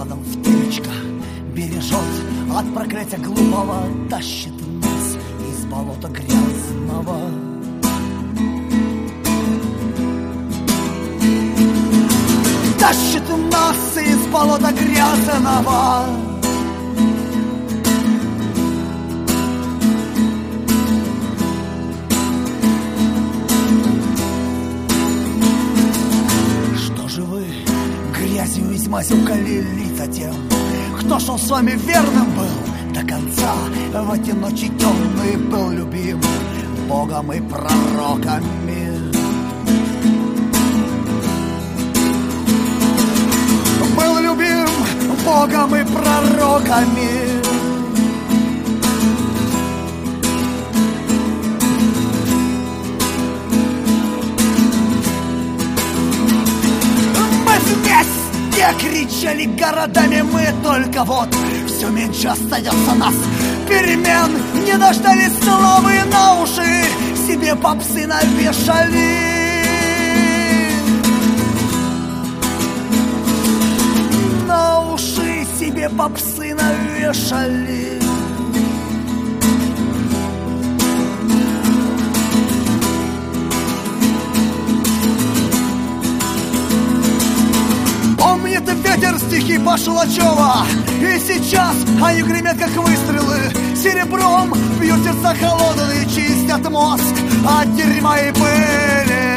прикладом в темечко бережет, от проклятия глупого тащит нас из болота грязного. Тащит нас из болота грязного. Что же вы грязью измазюкали лица тем, кто шел с вами верным был до конца? В эти ночи темные был любим Богом и пророками. Был любим Богом и пророками. Мы вместе кричали городами, мы только вот все меньше остается нас. Перемен не дождались, славы на уши себе попсы навешали. Себе попсы навешали. Помнит ветер стихи Пашлачева, и сейчас они гремят, как выстрелы. Серебром бьют сердца холодные, чистят мозг от дерьма и пыли.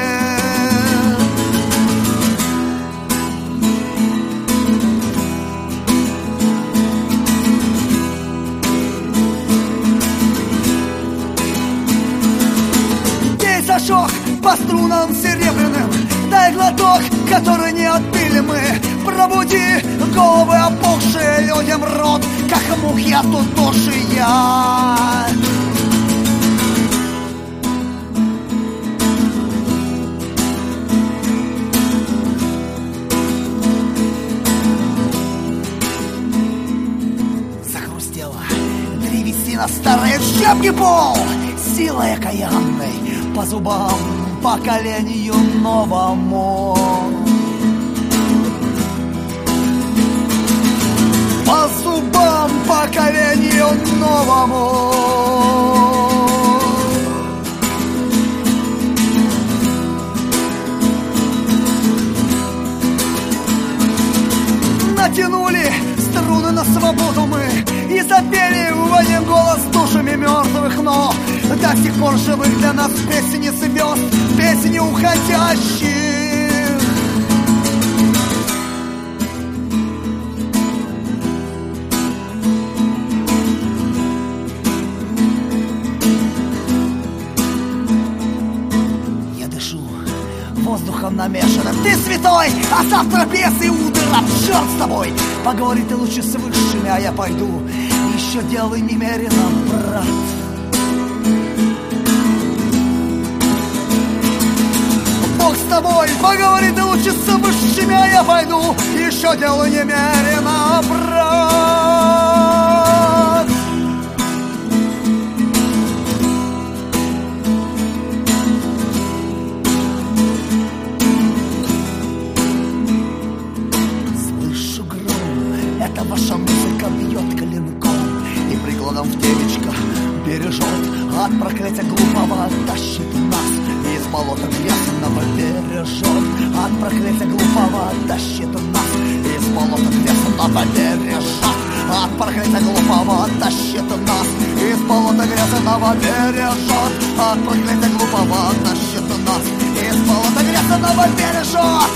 Ошок по струнам серебряным, дай глоток, который не отпили мы. Пробуди головы опухшие, людям рот, как мух я тут душия. Захрустела древесина, старые щепки пол, силой окаянной по зубам поколению новому. По зубам поколению новому. Натянули струны на свободу мы и запели в один голос душами мертвых, но до сих пор живых для нас песни звезд, песни уходящих. Я дышу воздухом намешанным. Ты святой, а завтра бес и утром черт с тобой. Поговори ты лучше с высшими, а я пойду. Еще делай немерено, брат. Бог с тобой, поговори ты лучше с высшими, а я пойду. Еще делай немерено, брат. Слышу гром, это ваша музыка бьет клинком и прикладом в темечко бережет, от проклятия глупого тащит нас из болота грязного, бережет, от проклятия глупого тащит нас из болота грязного, бережет, от проклятия глупого тащит нас из болота грязного, бережет, от проклятия глупого тащит нас из болота грязного, бережет.